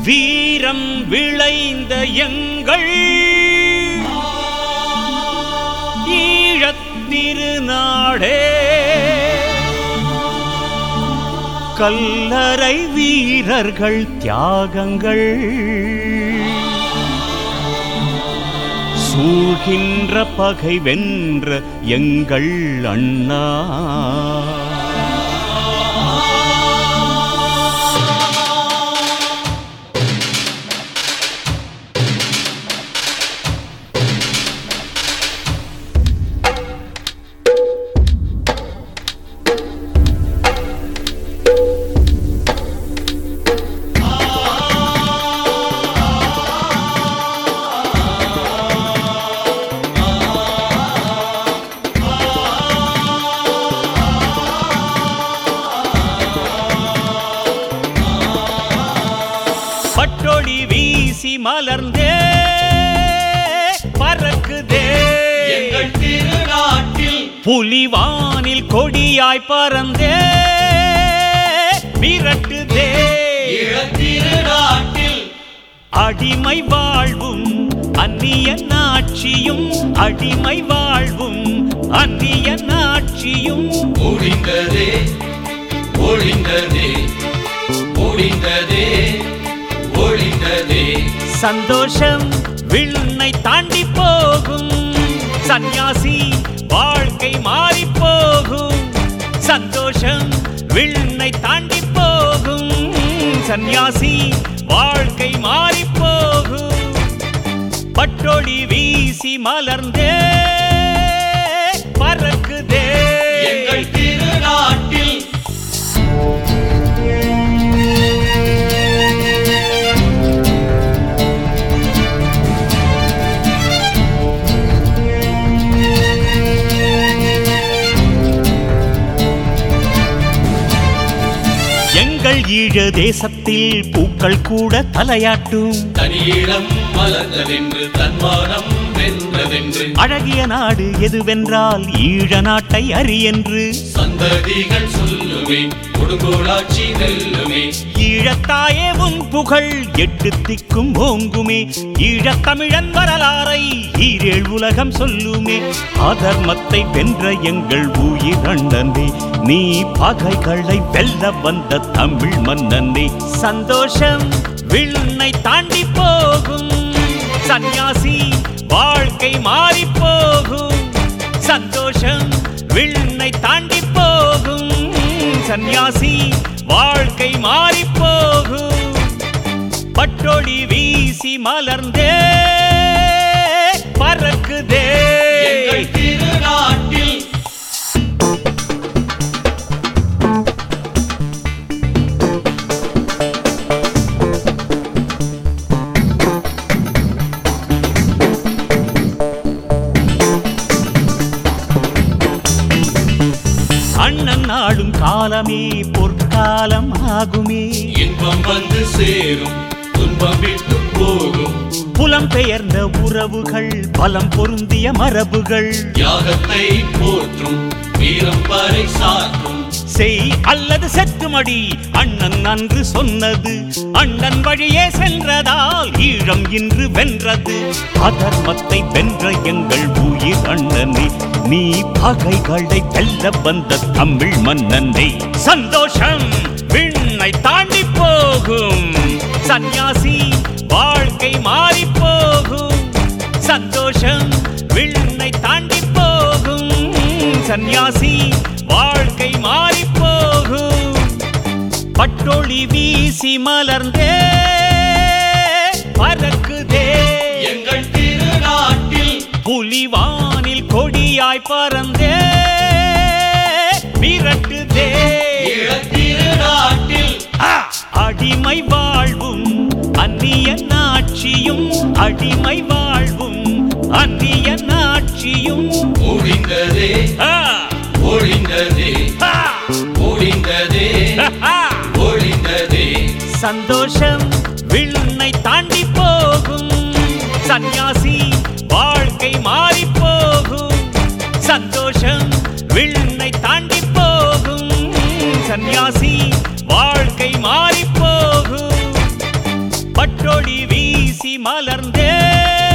வீரம் விளைந்த எங்கள் ஈழத் திருநாடே, கல்லறை வீரர்கள் தியாகங்கள் சூழ்கின்ற பகை வென்ற எங்கள் அண்ணா. பட்டொளி வீசி மலர்ந்தே பறக்குதே எங்கள் திருநாட்டில், புலிவானில் கொடியாய் பறந்தே விரட்டுதே திருநாட்டில். அடிமை வாழ்வும் அந்நிய நாட்சியும், அடிமை வாழ்வும் அந்நிய நாட்சியும் ஒழிந்ததே ஒழிந்ததே ஒழிந்ததே ஒழிந்ததே. சந்தோஷம் விண்ணை தாண்டி போகும், சந்நியாசி வாழ்க்கை மாறி போகும். சந்தோஷம் விண்ணை தாண்டி போகும், சந்நியாசி வாழ்க்கை மாறி போகும். பட்டொளி வீசி மலர்ந்தே பறக்குதே எங்கள் திருநாட்டில். எங்கள் ஈழ தேசத்தில் பூக்கள் கூட தலையாட்டும், தனியிடம் மலர்ந்ததென்று தன்மானம் வென்றதென்று, அழகிய நாடு எதுவென்றால் ஈழ நாட்டை அறியென்று சந்ததிகள் சொல்லுவேன் கொடுங்கோளாட்சி வெல்லுமே. ஈழத்தாயே உன் புகழ் எட்டு திக்கும் ஓங்குமே, ஈழத் தமிழன் வரலாறை ஈரேழ் உலகம் சொல்லுமே. அதர்மத்தை வென்ற எங்கள் உயிர் அண்ணனே, நீ பகைகளை வெல்ல வந்த தமிழ் மன்னனே. சந்தோஷம் விண்ணை தாண்டி போகும், சந்நியாசி வாழ்க்கை மாறி போகும். சந்தோஷம் விண்ணை தாண்டி போகும், சந்நியாசி வாழ்க்கை மாறி போகும். பட்டொளி வீசி மலர்ந்தே பறக்குதே எங்கள் திருநாட்டில். அண்ணன் நாடும் காலமே பொற்காலம் ஆகுமே, இன்பம் வந்து சேரும் துன்பம் விட்டு போகும், புலம்பெயர்ந்த உறவுகள் பலம் பொருந்திய மரபுகள், தியாகத்தை போற்றும் வீரம் பறை சாற்றும். செய் அல்லது செத்துமடி அண்ணன் அன்று சொன்னது, அண்ணன் வழியே சென்றதால் ஈழம் இன்று வென்றது. அதர்மத்தை வென்ற எங்கள் உயிர் அண்ணனே, நீ பகைகளை வெல்ல வந்த தமிழ் மன்னனே. சந்தோஷம் விண்ணை தாண்டி போகும், சந்நியாசி வாழ்க்கை மாறி போகும். சந்தோஷம் விண்ணை தாண்டி போகும், சந்நியாசி வாழ்க்கை மாறி போகும். பட்டொளி வீசி மலர்ந்தே பறக்குதே எங்கள் திருநாட்டில், புலிவானில் கொடியாய் பறந்தே விரட்டுதே திருநாட்டில். அடிமை வாழ்வும் அந்நிய நாட்சியும், அடிமை வாழ்வும் அந்நிய நாட்சியும் ஒழிந்ததே ஒழிந்ததே ஒழிந்ததே ஒழிந்ததே. சந்தோஷம் விண்ணை தாண்டி போகும், சந்நியாசி வாழ்க்கை மாறி போகும். சந்தோஷம் விண்ணை தாண்டி போகும், சந்நியாசி வாழ்க்கை மாறி போகும். பட்டொளி வீசி மலர்ந்தே